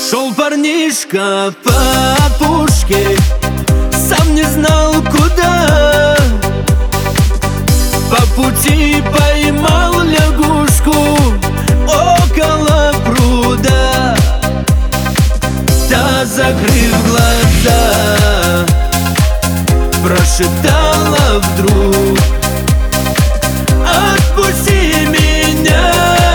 Шел парнишка по опушке, сам не знал куда. По пути поймал лягушку около пруда. Та, закрыв глаза, прошептала вдруг: отпусти меня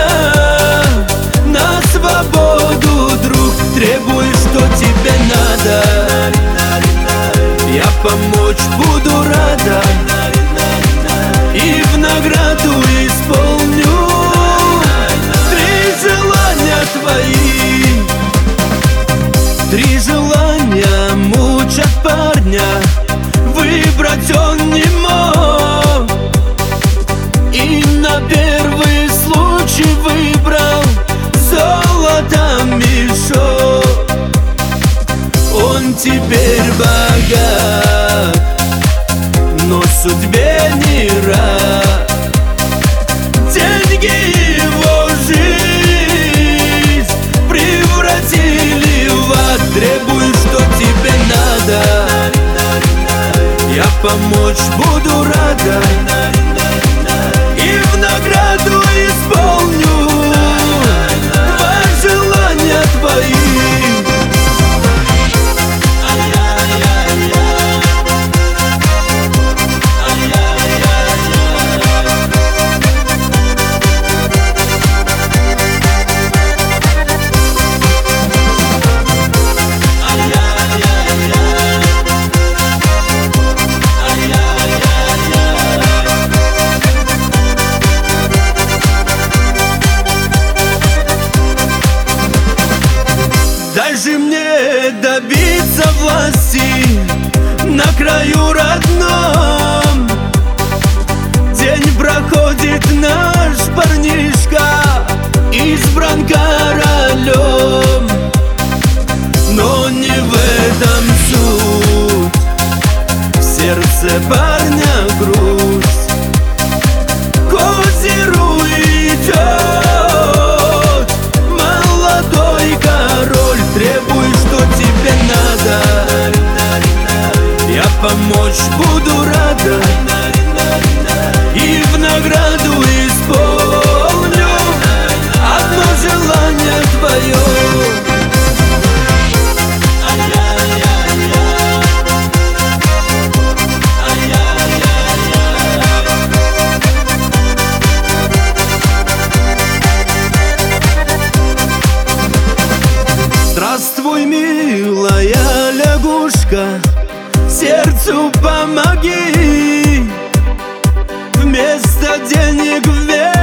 на свободу, друг. Требуй, что тебе надо, я помочь буду рада, и в награду исполню три желания твои. Три желания мучат парня, выбрать он не мог, и на первый случай выбрал золото мешок. Он теперь богат, но судьбе не рад. Деньги его жизнь превратили в ад. Требуй, что тебе надо, я помочь буду рада, и в награду исполню два желания твои. Дай же мне добиться власти на краю родном. День проходит, наш парнишка избран королем. Но не в этом суть, в сердце парня грусть. К озеру идет молодой король. Требуй, что тебе надо, я помочь буду рада, и в награду исполню одно желание твое. Здравствуй, милая лягушка, сердцу помоги. Вместо денег вверх